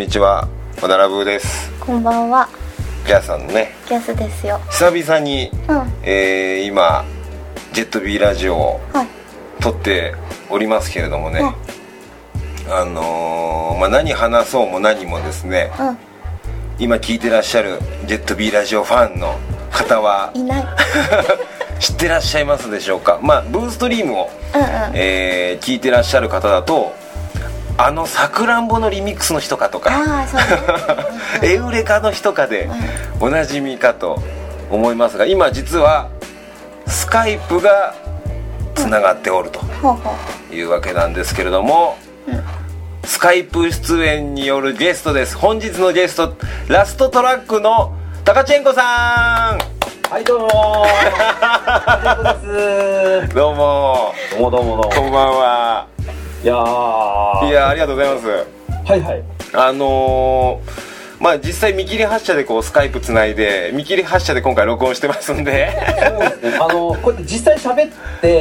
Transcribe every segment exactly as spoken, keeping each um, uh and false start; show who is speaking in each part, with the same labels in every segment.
Speaker 1: ちは、小田ラブです。
Speaker 2: こんばんは。
Speaker 1: ギャスさんのね、
Speaker 2: ギャスですよ。
Speaker 1: 久々に、
Speaker 2: うん
Speaker 1: えー、今ジェット B ラジオを
Speaker 2: はい
Speaker 1: 撮っておりますけれどもね、
Speaker 2: うん
Speaker 1: あのーまあ、何話そうも何もですね、
Speaker 2: うん
Speaker 1: 今聞いてらっしゃるジェット B ラジオファンの方はい
Speaker 2: ない
Speaker 1: 知ってらっしゃいますでしょうか。まあブーストリームを、
Speaker 2: うんうん
Speaker 1: えー聞いてらっしゃる方だと、あのさくらんぼのリミックスの人かとか、
Speaker 2: ああそう
Speaker 1: エウレカの人かでおなじみかと思いますが、今実はスカイプがつながっておると
Speaker 2: ほうほう
Speaker 1: いうわけなんですけれども、
Speaker 2: うん
Speaker 1: スカイプ出演によるゲストです。本日のゲスト、ラストトラックのタカチェンコさん。
Speaker 3: はいどうもーです
Speaker 1: どうも
Speaker 3: どうもどうもどうも
Speaker 1: こんばんは。
Speaker 3: いやー
Speaker 1: いやありがとうございます。
Speaker 3: はいはい
Speaker 1: あのーまあ実際見切り発車でこうスカイプつないで見切り発車で今回録音してますんで
Speaker 3: そうですね、あのこうやって実際喋って、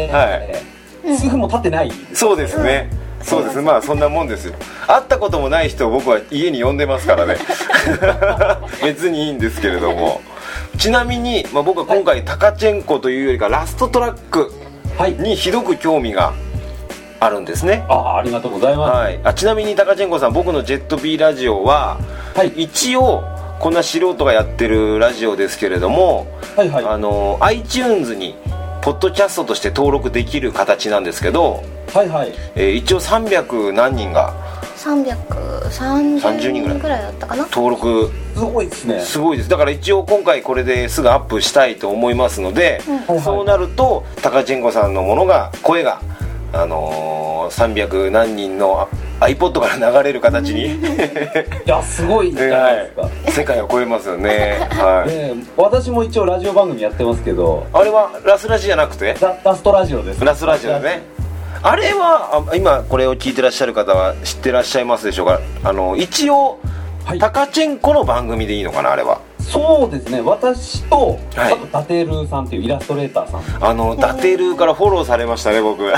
Speaker 1: はい
Speaker 3: すぐも経ってない、
Speaker 1: そうですね、そうですね、まあそんなもんですよ。会ったこともない人を僕は家に呼んでますからね別にいいんですけれども、ちなみに、まあ、僕は今回タカチェンコというよりかラストトラック
Speaker 3: はい
Speaker 1: にひどく興味があるんですね。
Speaker 3: ああありがとうございます、
Speaker 1: はい、あちなみにタカチェンコさん、僕のジェット B ラジオは、
Speaker 3: はい
Speaker 1: 一応こんな素人がやってるラジオですけれども、
Speaker 3: はいはい
Speaker 1: あの iTunes にポッドキャストとして登録できる形なんですけど、
Speaker 3: はいはい
Speaker 1: えー一応さんびゃく何人が
Speaker 2: さんびゃくさんじゅうにんぐらいだったかな。
Speaker 1: 登録、
Speaker 3: すごいですね。
Speaker 1: すごいです。だから一応今回これですぐアップしたいと思いますので、
Speaker 2: うん
Speaker 1: そうなるとタカチェンコさんのものが声が、あのー、さんびゃく何人の iPod から流れる形に
Speaker 3: いやすごいじゃないですか、
Speaker 1: はい、世界を超えますよね、はい
Speaker 3: えー私も一応ラジオ番組やってますけど、
Speaker 1: あれはラスラジじゃなくて
Speaker 3: ララストラジオです。
Speaker 1: ラスラジだね。あれはあ今これを聞いてらっしゃる方は知ってらっしゃいますでしょうか。あの一応、
Speaker 3: はい、
Speaker 1: タカチェンコの番組でいいのかな、あれは。
Speaker 3: そうですね、私と、
Speaker 1: はい
Speaker 3: あとダテルーさんっていうイラストレーターさん
Speaker 1: あのダテルーからフォローされましたね、僕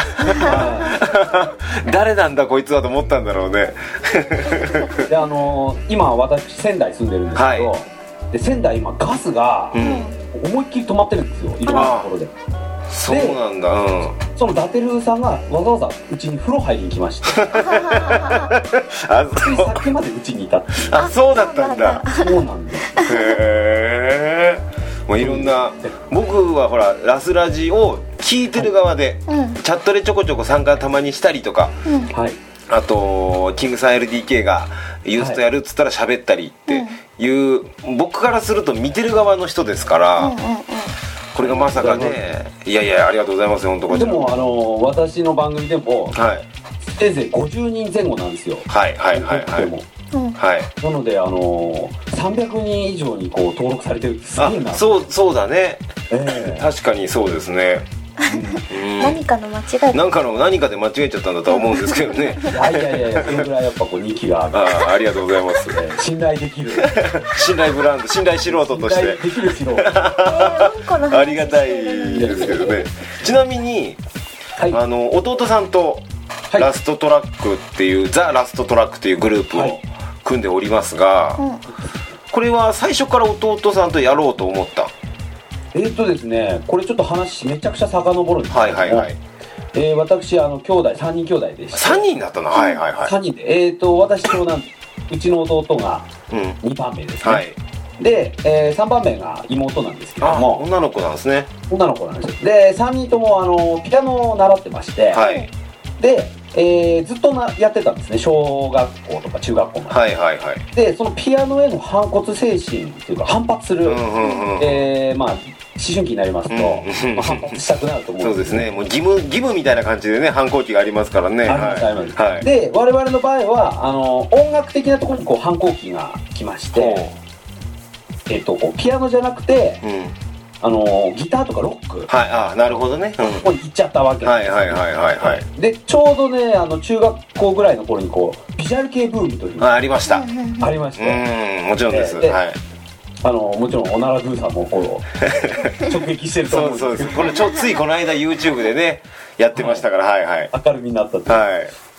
Speaker 1: 誰なんだこいつはと思ったんだろうね
Speaker 3: であのー、今私仙台住んでるんですけど、
Speaker 1: は
Speaker 3: で仙台今ガスが
Speaker 1: うん
Speaker 3: 思いっきり止まってるんですよ、いろんなところで。
Speaker 1: そうなんだ、うん
Speaker 3: そのダテルーさんがわざわざうちに風呂入りに来まして
Speaker 1: あ
Speaker 3: ついさっきまでうちにいたっていう。
Speaker 1: あそうだったんだ
Speaker 3: そうなんです。
Speaker 1: へえ。もういろんな、僕はほらラスラジを聞いてる側で、
Speaker 2: うん
Speaker 1: チャットでちょこちょこ参加たまにしたりとか、
Speaker 2: うん
Speaker 3: はい
Speaker 1: あとキングさん エルディーケー がユーストやるっつったら喋ったりっていう、僕からすると見てる側の人ですから、
Speaker 2: うんうんうん
Speaker 1: これがまさかね、いやいやありがとうございますよ、本当こちら。
Speaker 3: でもあのー、私の番組でも
Speaker 1: はい
Speaker 3: せいぜいごじゅうにんぜん後なんですよ。
Speaker 1: はいはいはいはい
Speaker 3: でも
Speaker 2: うん
Speaker 1: はい。
Speaker 3: なのであのー、さんびゃくにん以上にこう登録されてるってすごいな。
Speaker 1: あそうそうだね、
Speaker 3: ええ
Speaker 1: 確かにそうですね、うん
Speaker 2: 何かの間違い。
Speaker 1: なんかの何かで間違えちゃったんだとは思うんですけどね
Speaker 3: いやいやいやいや、そのぐらいやっぱこう人気がある、
Speaker 1: ああありがとうございます
Speaker 3: えー信頼できる
Speaker 1: 信頼ブランド、信頼素人として
Speaker 3: 信頼できる素人。
Speaker 2: えーうんこの話
Speaker 1: ありがたいですけどね。ちなみに、
Speaker 3: はい
Speaker 1: あの弟さんと
Speaker 3: はい
Speaker 1: ラストトラックっていう、ザ・ラストトラックっていうグループを
Speaker 3: はい
Speaker 1: 組んでおりますが、
Speaker 2: うん
Speaker 1: これは最初から弟さんとやろうと思った？
Speaker 3: えーっとですね、これちょっと話めちゃくちゃ遡るんですけども、
Speaker 1: はいはいはい。
Speaker 3: えー私あの兄弟さんにん兄弟でして、
Speaker 1: さんにんだったな、はいはいはい。
Speaker 3: さんにんで、えーっと私長男、うちの弟が
Speaker 1: うん、
Speaker 3: にばんめですね、
Speaker 1: はい。
Speaker 3: で、えーさんばんめが妹なんですけど
Speaker 1: あ、
Speaker 3: も、
Speaker 1: 女の子なんですね。
Speaker 3: 女の子なんですよ。でさんにんともあのピアノを習ってまして、
Speaker 1: はい
Speaker 3: で、えーずっとなやってたんですね、小学校とか中学校まで、
Speaker 1: はいはいはい。
Speaker 3: でそのピアノへの反骨精神っていうか反発する、
Speaker 1: うんうんうん。
Speaker 3: えーまあ思春期になりますと、
Speaker 1: うん
Speaker 3: まあ、反発したくなると思うん
Speaker 1: そうですね。もう義務義務みたいな感じでね、反抗期がありますからね。
Speaker 3: あります
Speaker 1: はい
Speaker 3: あります、
Speaker 1: はい。
Speaker 3: で我々の場合はあの音楽的なところにこう反抗期が来まして、えっとこうピアノじゃなくて
Speaker 1: うん。
Speaker 3: あのギターとかロック、
Speaker 1: はい、あ、なるほどね。うん。
Speaker 3: ここに行っちゃったわけなんですよ。
Speaker 1: はいはいはいはいはい。
Speaker 3: でちょうどねあの中学校ぐらいの頃にこうビジュアル系ブームというの
Speaker 1: あ、
Speaker 3: が
Speaker 1: ありました。
Speaker 2: うんうんうん
Speaker 3: ありまして、
Speaker 1: うん、もちろんです。
Speaker 3: で
Speaker 1: はい。
Speaker 3: あのもちろんオナラドゥさんもこう直撃してると思
Speaker 1: そううんそうです。
Speaker 3: ですけど、
Speaker 1: これちょついこの間 YouTube でねやってましたから、はいはい
Speaker 3: 明るみになったという、
Speaker 1: はい。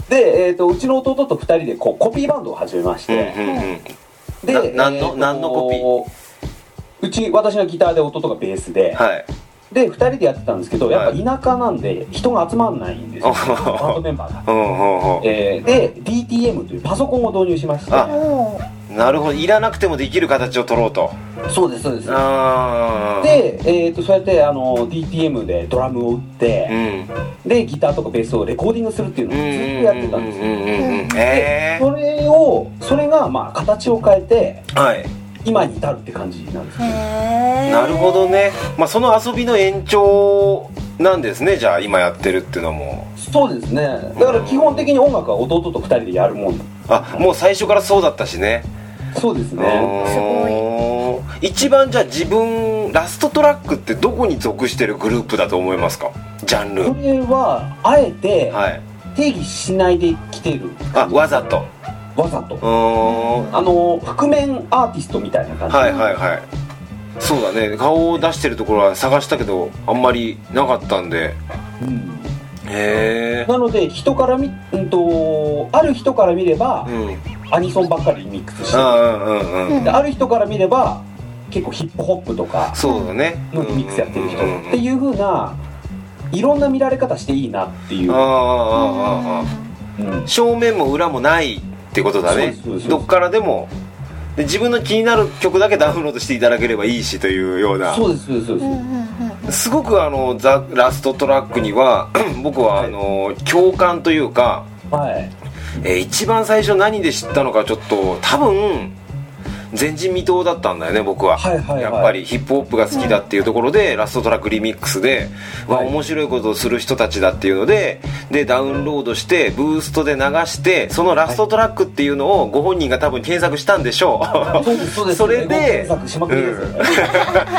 Speaker 3: で、えー、とうちの弟とふたりでこうコピーバンドを始めまして、
Speaker 1: うんうんうん、
Speaker 3: で
Speaker 1: な何の、
Speaker 3: えー、
Speaker 1: 何のコピー？
Speaker 3: うち私がギターで弟がベースで、
Speaker 1: はい、
Speaker 3: でふたりでやってたんですけど、やっぱ田舎なんで人が集まんないんですよ、
Speaker 1: はい、
Speaker 3: バンドメンバーが、
Speaker 1: うんうんうん、
Speaker 3: えー、で ディーティーエム というパソコンを導入しまして、
Speaker 1: あ、なるほど、いらなくてもできる形を取ろうと。
Speaker 3: そうですそうです。
Speaker 1: あ
Speaker 3: で、えー、とそうやってあの ディーティーエム でドラムを打って、うん、でギターとかベースをレコーディングするっていうのをずっとやってたんですよ。でそれをそれがまあ形を変えて、はい、今に至るって感じなんですね。
Speaker 1: なるほどね、まあ、その遊びの延長なんですね、じゃあ今やってるっていうのも。
Speaker 3: そうですね、だから基本的に音楽は弟とふたりでやるもん。
Speaker 1: あ、もう最初からそうだったしね。
Speaker 3: そうですね。
Speaker 2: すご
Speaker 1: い。一番じゃあ自分ラストトラックってどこに属してるグループだと思いますか、ジャンル。
Speaker 3: これはあえて定義しないできてる、
Speaker 1: はい、あ、わざと
Speaker 3: わざとあの覆面アーティストみたいな感じ。
Speaker 1: はいはいはい、そうだね、顔を出してるところは探したけどあんまりなかったんで、うん、へえ。
Speaker 3: なので人から見、うんと、ある人から見れば、うん、アニソンばっかりリミックスしてる、うんうんうん、である人から見れば結構ヒップホップとか
Speaker 1: そうだね
Speaker 3: のリミックスやってる人っていう風ないろんな見られ方していいなっていう。あ
Speaker 1: あ、うん、正面も裏もないってことだね。どっからでもで自分の気になる曲だけダウンロードしていただければいいしというような。
Speaker 3: そうですそうですそうです。
Speaker 1: すごくあのザ・ラストトラックには僕はあの、はい、共感というか、はい、えー、一番最初何で知ったのかちょっと多分前人未到だったんだよね僕は、はいはいはい、やっぱりヒップホップが好きだっていうところで、うん、ラストトラックリミックスで、はい、面白いことをする人たちだっていうのででダウンロードしてブーストで流してそのラストトラックっていうのをご本人が多分検索したんでしょう、はい、そうですそうです。それで、うん、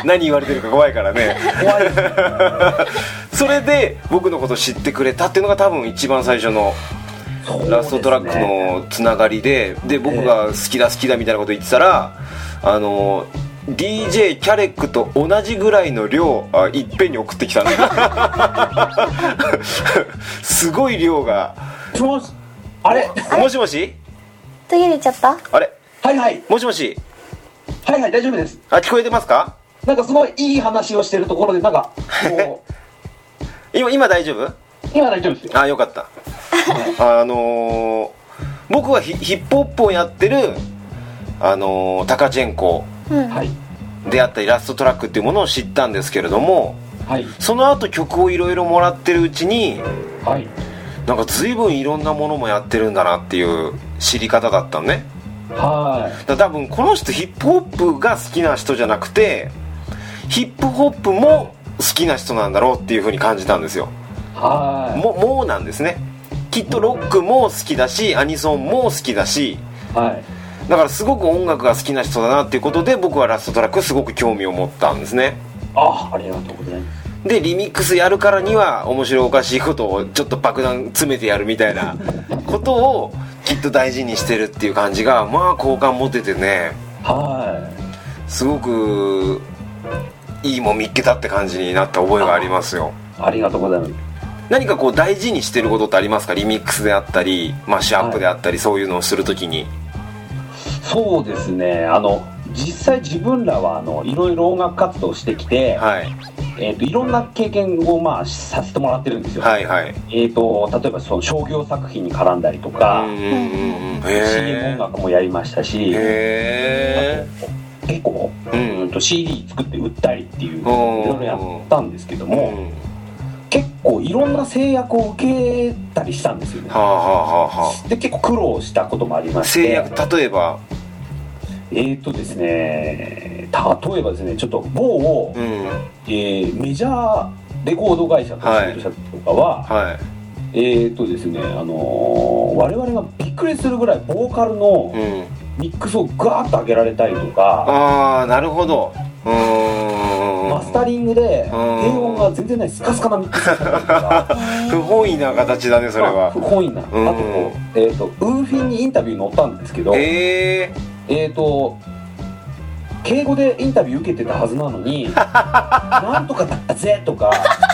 Speaker 1: 何言われてるか怖いからね怖いですねそれで僕のことを知ってくれたっていうのが多分一番最初のラストトラックのつながりで、で僕が好きだ好きだみたいなこと言ってたら、あの ディージェー キャレックと同じぐらいの量あいっぺんに送ってきたんだすごい量が。
Speaker 3: もしあれ
Speaker 1: もしもし
Speaker 2: 途切れちゃった。
Speaker 1: あれ
Speaker 3: はいはい
Speaker 1: もしもし
Speaker 3: はいはい大丈夫です。
Speaker 1: あ、聞こえてますか。
Speaker 3: なんかすごいいい話をしてるところでなんかこ
Speaker 1: う今今大丈夫。
Speaker 3: 今大丈夫ですよ。
Speaker 1: あ、よかったあのー、僕は ヒ, ヒップホップをやってる、あのー、タカチェンコであったりラストトラックっていうものを知ったんですけれども、はい、その後曲をいろいろもらってるうちに、はい、なんか随分いろんなものもやってるんだなっていう知り方だったのね。はい、だ多分この人ヒップホップが好きな人じゃなくてヒップホップも好きな人なんだろうっていう風に感じたんですよ。はい、も, もうなんですね。きっとロックも好きだしアニソンも好きだし、はい、だからすごく音楽が好きな人だなっていうことで僕はラストトラックすごく興味を持ったんですね。
Speaker 3: あありがとうございます。
Speaker 1: でリミックスやるからには面白おかしいことをちょっと爆弾詰めてやるみたいなことをきっと大事にしてるっていう感じがまあ好感持ててね、はい、すごくいいもん見っけたって感じになった覚えがありますよ。
Speaker 3: あ, ありがとうございます。
Speaker 1: 何かこう大事にしてることってありますか。リミックスであったりマッシュアップであったり、はい、そういうのをするときに。
Speaker 3: そうですね、あの実際自分らはあのいろいろ音楽活動してきて、はいえー、といろんな経験を、まあ、させてもらってるんですよ、はいはいえー、と例えばその商業作品に絡んだりとか、うんうんうん、シーエム 音楽もやりましたし、へあと結構、うん、と シーディー 作って売ったりっていういろいろやったんですけども、うん結構いろんな制約を受けたりしたんですよね。はあはあはあ、で結構苦労したこともありまして。制
Speaker 1: 約例えば
Speaker 3: えーとですね例えばですねちょっと某、うんえー、メジャーレコード会社と仕事したとかは、はいはい、えーとですねあのー、我々がびっくりするぐらいボーカルのミックスをガーッと上げられたりとか、
Speaker 1: うん、ああなるほど。うー
Speaker 3: んマスタリングで低音が全然ないスカスカなミックスだったりとか
Speaker 1: 不本意な形だねそれは。
Speaker 3: 不本意なあとこう、えーと、ウーフィンにインタビュー載ったんですけどえー、えーと敬語でインタビュー受けてたはずなのになんとかだぜとか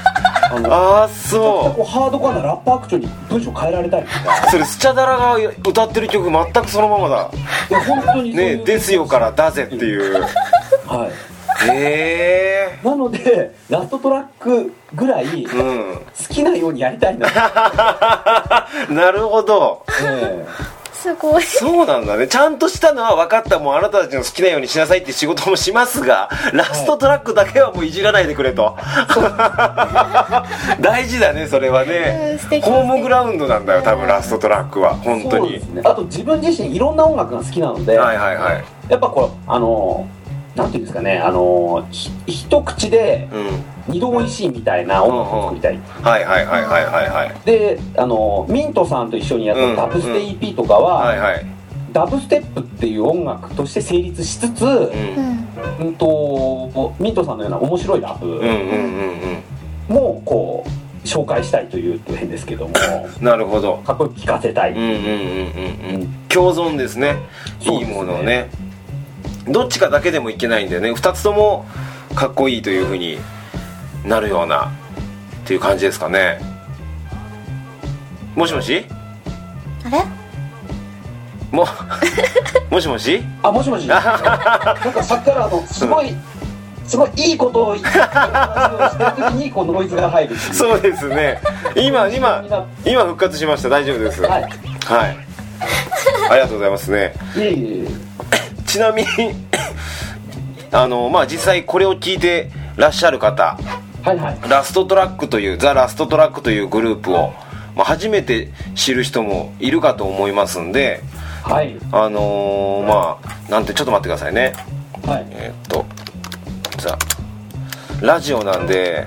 Speaker 3: あの
Speaker 1: ああそう
Speaker 3: こうハードコアなラップアクションに文章変えられたりとか
Speaker 1: それスチャダラが歌ってる曲全くそのままだ
Speaker 3: いや本当にそういう
Speaker 1: ねですよからだぜっていう
Speaker 3: はい
Speaker 1: へえ
Speaker 3: なのでラストトラックぐらい好きなようにやりたいな、
Speaker 1: うん、なるほど、
Speaker 3: え
Speaker 2: ー、すごい
Speaker 1: そうなんだねちゃんとしたのは分かったもうあなたたちの好きなようにしなさいって仕事もしますがラストトラックだけはもういじらないでくれと、はい、大事だねそれはね、うん、ホームグラウンドなんだよ多分ラストトラックは本当にそうですね
Speaker 3: あと自分自身いろんな音楽が好きなので
Speaker 1: はいはいはい
Speaker 3: やっぱこうあのなんていうんですかねあの一口で二度おいしいみたいな音楽を作りたい、うんうん、
Speaker 1: はいはいはいはいはいはい
Speaker 3: であのミントさんと一緒にやったダブステ イーピー とかは、
Speaker 1: うんうんはいはい、
Speaker 3: ダブステップっていう音楽として成立しつつ、うんうん、とミントさんのような面白いラップもこう紹介したいというと変ですけども
Speaker 1: なるほど
Speaker 3: かっこよく聴かせたい、うんうんうんうん
Speaker 1: うん、共存ですねいいものをねどっちかだけでもいけないんだよねふたつともかっこいいという風になるようなっていう感じですかねもしもし
Speaker 2: あれ
Speaker 1: ももしもし
Speaker 3: あもしもしなんかさっきからあのすごいすごいいいことを言ってる時にこうノイズが入る
Speaker 1: そうですね今今今復活しました大丈夫ですはい、はい、ありがとうございますね
Speaker 3: いえいえ
Speaker 1: ちなみにあのまあ実際これを聞いてらっしゃる方、
Speaker 3: はいはい、
Speaker 1: ラストトラックというザ・ラストトラックというグループを、まあ、初めて知る人もいるかと思いますんで、
Speaker 3: はい、
Speaker 1: あのー、まあなんてちょっと待ってくださいね、
Speaker 3: はい、
Speaker 1: えー、っとザラジオなんで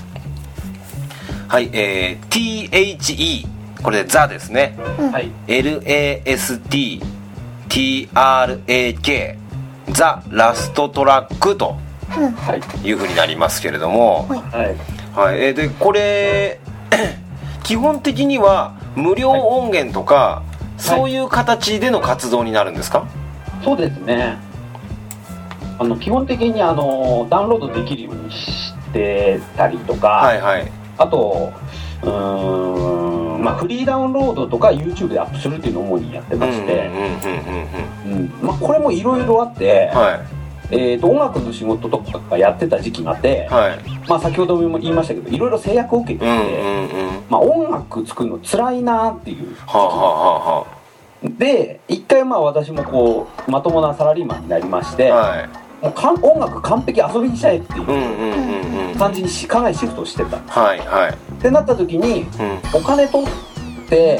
Speaker 1: はいえー、ティーエイチイー これでザですね、
Speaker 3: はい、
Speaker 1: エルエーエスティーティーアールエーケー ザ・ラストトラックという風になりますけれども、
Speaker 3: はい
Speaker 1: はい、でこれ基本的には無料音源とか、はい、そういう形での活動になるんですか？
Speaker 3: そうですねあの基本的にあのダウンロードできるようにしてたりとか、
Speaker 1: はいはい、
Speaker 3: あとうーんまあ、フリーダウンロードとか YouTube でアップするっていうのを主にやってましてこれもいろいろあって、はいえー、と音楽の仕事とかやってた時期があって、はいまあ、先ほども言いましたけどいろいろ制約を受けていて、うんうんうんまあ、音楽作るの辛いなっていう時期、はあはあ、で一回まあ私もこうまともなサラリーマンになりまして、はいもうかん音楽完璧遊びにしたいっていう感じにし考えシフトしてたんです、はいはい、ってなった時に、うん、お金取って、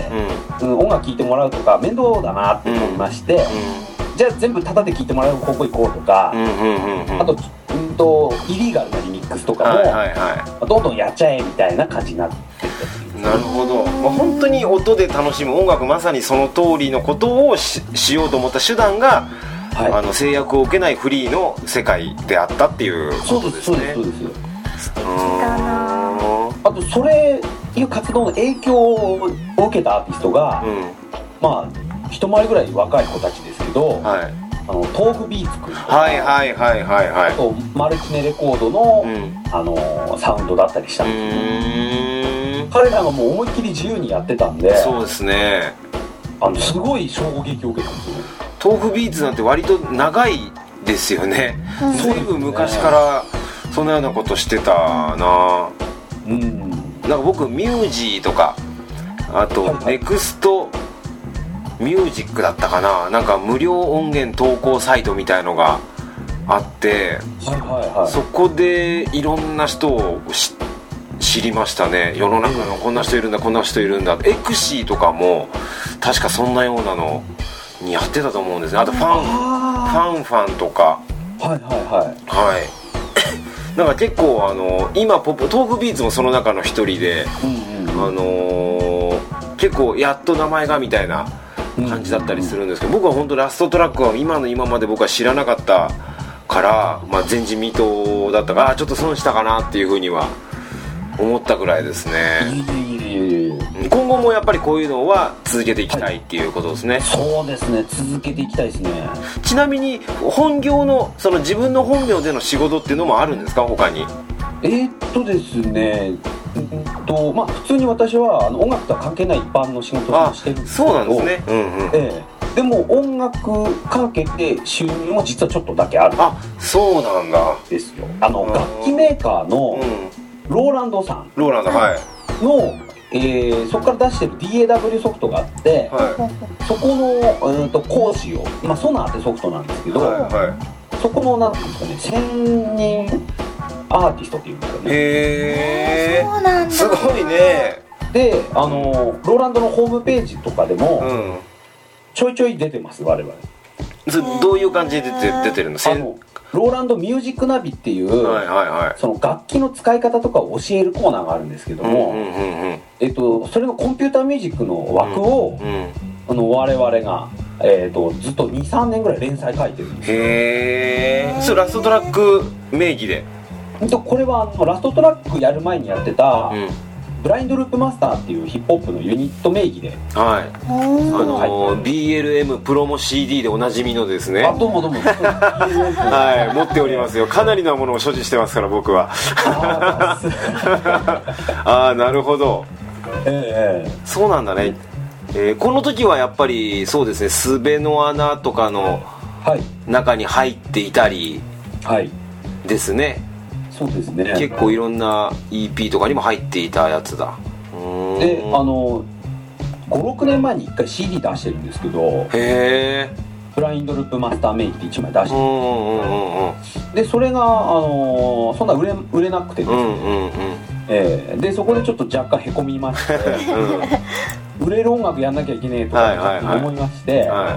Speaker 3: うんうん、音楽聴いてもらうとか面倒だなって思いまして、うん、じゃあ全部タダで聴いてもらう方向行こうとか、うんうんうんうん、あと、うんとイリーガルなリミックスとかも、はいはいはい、どんどんやっちゃえみたいな感じになってった
Speaker 1: なるほど、まあ、本当に音で楽しむ音楽まさにその通りのことを し, しようと思った手段がはい、あの制約を受けないフリーの世界であったっていうことですね。そうですそうですそうです。素敵だな。
Speaker 3: あとそれいう活動の影響を受けたアーティストが、うん、まあ一回りぐらい若い子たちですけど、はい、あのトークビーツくんとか、
Speaker 1: はいはいはいはいはい、
Speaker 3: あとマルチネレコードの、うん、あのサウンドだったりしたんですけど、彼らがもう思いっきり自由にやってたんで、
Speaker 1: そうですね。
Speaker 3: あのすごい衝撃を受けたんですよね。
Speaker 1: 豆腐ビーツなんて割と長いですよね、うん、随分昔からそのようなことしてたな、うん、なんか僕ミュージーとかあとネクストミュージックだったかな、なんか無料音源投稿サイトみたいのがあって、はいはいはい、そこでいろんな人を知りましたね。世の中のこんな人いるんだこんな人いるんだ。エクシーとかも確かそんなようなのにやってたと思うんですね。あとファンファンファンとか
Speaker 3: はいはいはい
Speaker 1: はいなんか結構あの今ポップトークビーツもその中の一人で、うんうん、あのー、結構やっと名前がみたいな感じだったりするんですけど、僕は本当ラストトラックは今の今まで僕は知らなかったから、まあ、前人未到だったからあちょっと損したかなっていうふうには思ったぐらいですね。今後もやっぱりこういうのは続けていきたいっていうことですね、はい、
Speaker 3: そうですね続けていきたいですね。
Speaker 1: ちなみに本業のその自分の本業での仕事っていうのもあるんですか他に？
Speaker 3: えー、っとですねうんとまあ、普通に私はあの音楽とは関係ない一般の仕事をしてるんですけど、
Speaker 1: そうなんですね、うんうん、
Speaker 3: ええ、でも音楽関係で収入も実はちょっとだけある。
Speaker 1: あ、そうなんだ
Speaker 3: ですよ。あの楽器メーカーのローランドさん
Speaker 1: ローランド、はい、
Speaker 3: の、えー、そこから出してる ディーエーダブリュー ソフトがあって、はい、そこの、えー、と講師を、まあ、ソナーってソフトなんですけど、はいはい、そこのなんていうんですかね、せんにんアーティストっていうんですかね。
Speaker 1: へー、そうなんだ、すごいね。
Speaker 3: で、あのローランドのホームページとかでも、うん、ちょいちょい出てます我々。
Speaker 1: どういう感じで出て、出てるの？
Speaker 3: あのローランドミュージックナビっていう、はいはいはい、その楽器の使い方とかを教えるコーナーがあるんですけども、うんうんうんうん、えっと、それのコンピューターミュージックの枠を、うんうん、あの我々が、えー、とずっと にさんねんぐらい連載書いてるんですよ。
Speaker 1: へー、それラストトラック名義で？
Speaker 3: これはあのラストトラックやる前にやってた、うん、ブラインドループマスターっていうヒップホップのユニット名義で、
Speaker 1: はい、あの ビーエルエム プロモ シーディー でおなじみのですね。
Speaker 3: あ、どうもどうも
Speaker 1: はい、持っておりますよ。かなりのものを所持してますから僕は。ああ、なるほど、えー、そうなんだね、えー、この時はやっぱりそうですね、すべの穴とかの中に入っていたりですね、はい、
Speaker 3: そうですね、
Speaker 1: 結構いろんな イーピー とかにも入っていたやつだ。
Speaker 3: で、あのごろくねんまえにいっかい シーディー 出してるんですけど、
Speaker 1: へー、
Speaker 3: ブラインドループマスター名義でいちまい出してるんです、うんうんうん、でそれが、あのー、そんな売れ、売れなくてですね、うんうんうん、えー、でそこでちょっと若干へこみまして、うん、売れる音楽やんなきゃいけねえとか思いまして、はいはいはい、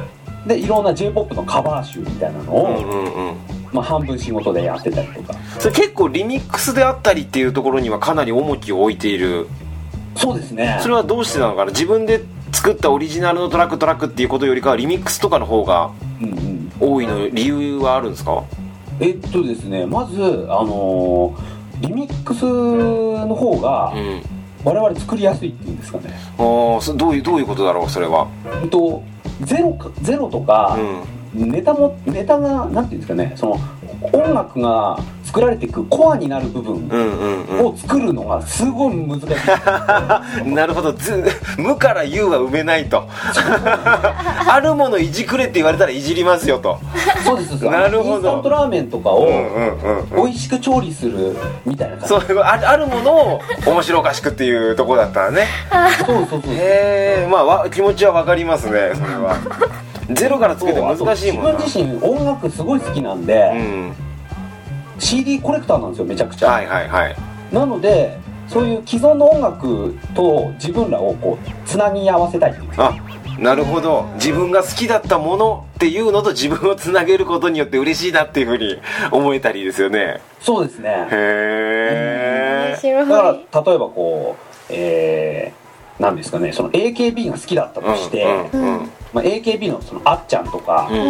Speaker 3: でいろんな J-ポップ のカバー集みたいなのを、うんうんうん、まあ、半分仕事でやってたりとか。
Speaker 1: それ結構リミックスであったりっていうところにはかなり重きを置いている。
Speaker 3: そうですね。
Speaker 1: それはどうしてなのかな。自分で作ったオリジナルのトラックトラックっていうことよりかはリミックスとかの方が多いの理由はあるんですか？
Speaker 3: えっとですね、まず、あのー、リミックスの方が我々作りやすいっていうんですかね、
Speaker 1: うん、ああ、どういうどういうことだろうそれは。
Speaker 3: えっとゼロか、ゼロとか、うん、ネタもネタがなんていうんですかね、その音楽が作られていくコアになる部分を作るのがすごい難しい。
Speaker 1: なるほど、ず無から有は埋めないと。あるものいじくれって言われたらいじりますよと。
Speaker 3: そうです。なるほど。インスタントラーメンとかを美味しく調理するみたいな感じ。
Speaker 1: そう、あるものを面白おかしくっていうところだったらね。
Speaker 3: そうそうそう。
Speaker 1: へえ、まあわ気持ちはわかりますね、それは。ゼロから作って難しいもんな。
Speaker 3: 自分自身音楽すごい好きなんで、うん、シーディー コレクターなんですよ、めちゃくちゃ。
Speaker 1: はいはいはい。
Speaker 3: なのでそういう既存の音楽と自分らをこうつなぎ合わせたいっていう。
Speaker 1: あ、なるほど。自分が好きだったものっていうのと自分をつなげることによって嬉しいなっていうふうに思えたりですよね。
Speaker 3: そうですね。
Speaker 1: へえ、
Speaker 3: うん、だから例えばこう、えー、なんですかね、その エーケービー が好きだったとして、うんうんうん、まあ、エーケービー のそのあっちゃんとかと、うん、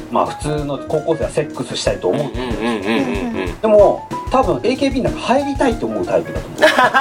Speaker 3: まあ、普通の高校生はセックスしたいと思うんですけど、でも多分 エーケービー なんか入りたいと思うタイプだと思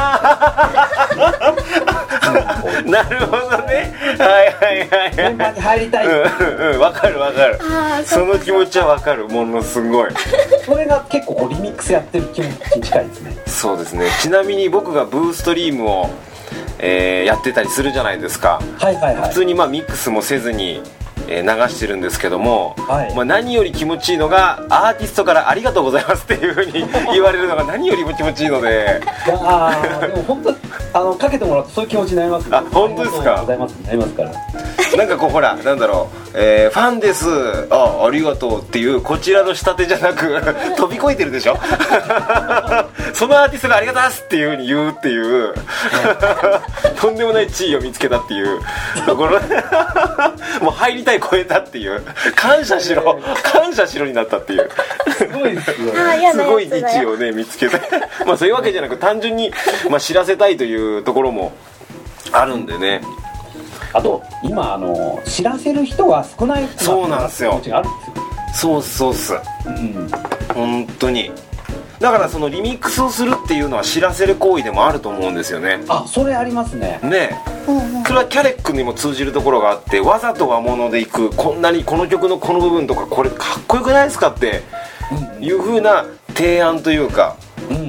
Speaker 1: う。なるほどね。はいはいはい。
Speaker 3: メンバーに入りたい。
Speaker 1: うんうん、わかるわかる。その気持ちはわかる。ものすごい。
Speaker 3: それが結構こうリミックスやってる気持ちに近いですね。
Speaker 1: そうですね。ちなみに僕がブーストリームを、えー、やってたりするじゃないですか。
Speaker 3: はいはいはい。
Speaker 1: 普通にまあミックスもせずに、えー、流してるんですけども、はい、まあ、何より気持ちいいのがアーティストからありがとうございますっていう風に言われるのが何よりも気持ちいいので。
Speaker 3: ああ、でも本当あのかけてもらうとそういう気持ちになりますね。
Speaker 1: あ、本当ですか。
Speaker 3: ありがとうございますなりますから。
Speaker 1: なんかこうほら、なんだろう、えー、ファンです、あ、ありがとうっていうこちらの仕立てじゃなく飛び越えてるでしょ。そのアーティストがありがとうですっていう風に言うっていうとんでもない地位を見つけたっていうところ。もう入りたい、超えたっていう、感謝しろ感謝しろになったっていう、
Speaker 3: すごいですよ
Speaker 1: ね。すごい位置をね見つけた。まあそういうわけじゃなく単純に、まあ、知らせたいというところもあるんでね。
Speaker 3: あと今あの知らせる人が少ないっていう気持ちがあるんですよ。
Speaker 1: そうそうっす、うん、本当に。だからそのリミックスをするっていうのは知らせる行為でもあると思うんですよね。
Speaker 3: あ、それありますね。
Speaker 1: ねえ、それはキャレックにも通じるところがあって、わざと和物でいく、こんなにこの曲のこの部分とかこれかっこよくないですかっていう風な提案というか、うんうんうん、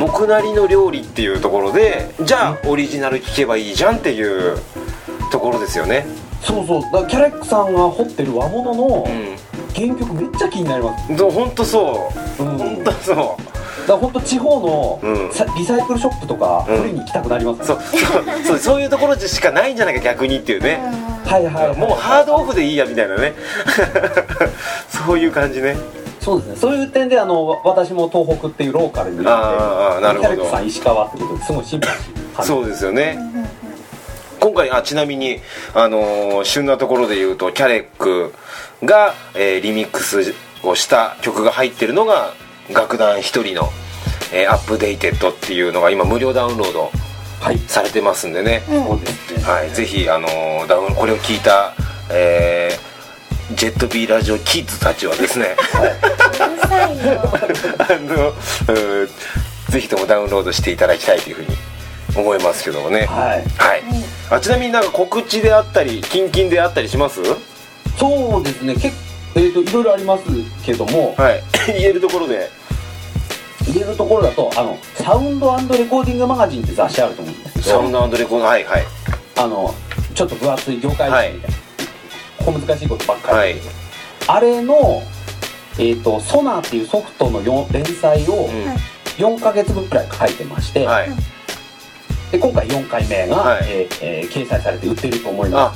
Speaker 1: 僕なりの料理っていうところで、じゃあオリジナル聴けばいいじゃんっていうところですよね。
Speaker 3: そうそう、だからキャレックさんが彫ってる和物の原曲めっちゃ気になります。
Speaker 1: そう、ほんとそう、うん、ほんとそう。だ
Speaker 3: から本当地方のリサイクルショップとか取りに行きたくなります、
Speaker 1: うん、そうそうそう、そういうところでしかないんじゃないか逆にっていうね。
Speaker 3: はいはい、はい、
Speaker 1: もうハードオフでいいやみたいなねそういう感じね。
Speaker 3: そうですね、そういう点であの私も東北っていうローカルにいるので、
Speaker 1: ああ、なるほど、
Speaker 3: キャレックさん石川ってことですごいシンパシー。
Speaker 1: そうですよね。今回、あ、ちなみに、あのー、旬なところで言うとキャレックが、えー、リミックスをした曲が入ってるのが楽団一人の、えー、アップデーテッドっていうのが今無料ダウンロードされてますんでね、はい、ぜひ、あのー、ダウンこれを聞いた、えー、ジェットビーラジオキッズたちはですね
Speaker 2: うるさいよ
Speaker 1: あの、うん、ぜひともダウンロードしていただきたいというふうに思いますけどもね。はい、はい、あ、ちなみになんか告知であったりキンキンであったりします？
Speaker 3: そうですね、結えーといろいろありますけども、
Speaker 1: はい、言えるところで
Speaker 3: 言えるところだと、あのサウンド&レコーディングマガジンって雑誌あると思うんですけど、
Speaker 1: サウンド&レコーディング、はいはい、
Speaker 3: あのちょっと分厚い業界誌みたいな、小難しいことばっかり、はい、あれの、えーとソナーっていうソフトの連載をよんかげつぶんくらい書いてまして、はい、で今回よんかいめが、はい、えーえー、掲載されて売ってると思います。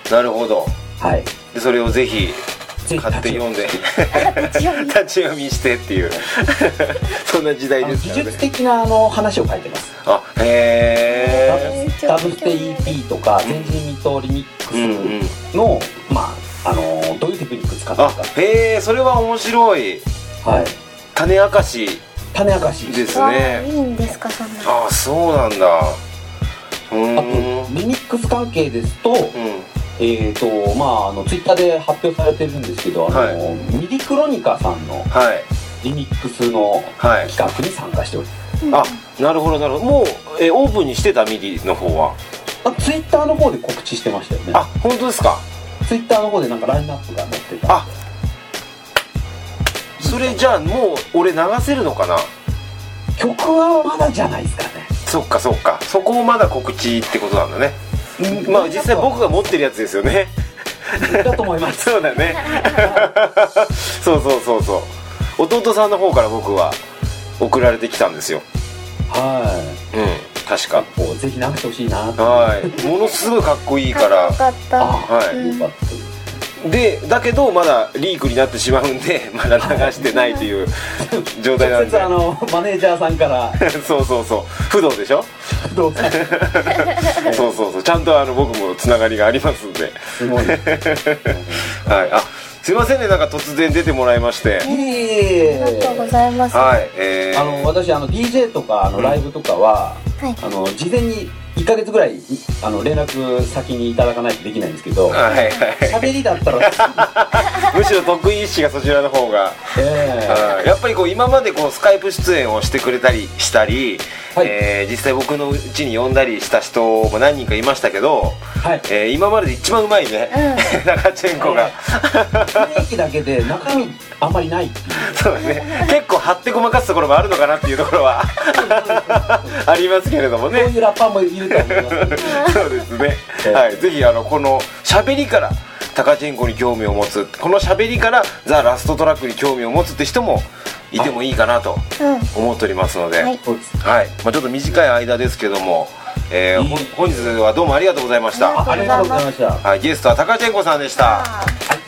Speaker 1: あ、なるほど、
Speaker 3: はい、
Speaker 1: でそれをぜひ買って読んで立ち読みしてっていうそんな時代ですからね。
Speaker 3: 技術的なあの話を書いてます。
Speaker 1: あ、へ
Speaker 3: ー、ダブステ イーピー とか前人未到リミックスの、うんうん、まああのどういうテクニック使ったか。
Speaker 1: へえ、それは面白い。はい、種明かし
Speaker 3: 種明かし
Speaker 1: ですね。
Speaker 2: いいんですか、そんな。
Speaker 1: あ、そうなんだ。うーん、
Speaker 3: あとリミックス関係ですと、うん、えーとまあ、あのツイッターで発表されてるんですけど、あの、はい、ミディクロニカさんのリミックスの企画に参加しております、
Speaker 1: はい、あ、なるほどなるほど。もう、えー、オープンにしてたミディの方は
Speaker 3: あ、ツイッターの方で告知してましたよね。
Speaker 1: あ、本当ですか。
Speaker 3: ツイッターの方でなんかラインナップが載ってた。
Speaker 1: あ、それじゃあもう俺流せるのかな。
Speaker 3: 曲はまだじゃないですかね。
Speaker 1: そっかそっか、そこをまだ告知ってことなんだね。まあ実際僕が持ってるやつですよね。
Speaker 3: だと思います。
Speaker 1: そうだね。そうそうそうそう。弟さんの方から僕は送られてきたんですよ。はい。うん、確か。
Speaker 3: ぜひ流してほしいな。
Speaker 1: はい。ものすごいかっこいいから。
Speaker 2: よかった。
Speaker 1: はい。よかった。でだけどまだリークになってしまうんでまだ流してないという状態なんで。
Speaker 3: 直接あのマネージャーさんから
Speaker 1: そうそうそう、不動でしょ。不動さんそうそうそう、ちゃんとあの僕もつながりがありますんで。すごい。はい、あ、すいませんね、なんか突然出てもらいまして。
Speaker 3: いえいえ、
Speaker 2: ありがとうございます。
Speaker 1: はい、えー、
Speaker 3: あの私あの ディージェー とかあのライブとかは、うん、はい、あの事前にいっかげつぐらいあの連絡先にいただかないとできないんですけど、はいはい、喋りだったら
Speaker 1: むしろ得意意識がそちらの方が、えー、やっぱりこう今までこうスカイプ出演をしてくれたりしたり、はい、えー、実際僕のうちに呼んだりした人も何人かいましたけど、はい、えー、今までで一番うまいね、うん、中チェンコが、
Speaker 3: 雰囲気だけで中身あんまりないっていう。
Speaker 1: そうね、結構張ってごまかすところもあるのかなっていうところはありますけれどもね。
Speaker 3: そういうラッパーもいると思います
Speaker 1: そうですね、はい、ぜひあのこの喋りからタカチェンコに興味を持つ、この喋りからザ・ラストトラックに興味を持つって人もいてもいいかなと思っておりますので、はい、はい、まあ、ちょっと短い間ですけども、えー、本日はどうもありがとうございました。
Speaker 3: ありがとうございました。
Speaker 1: はい、ゲストはタカチェンコさんでした。
Speaker 3: はい。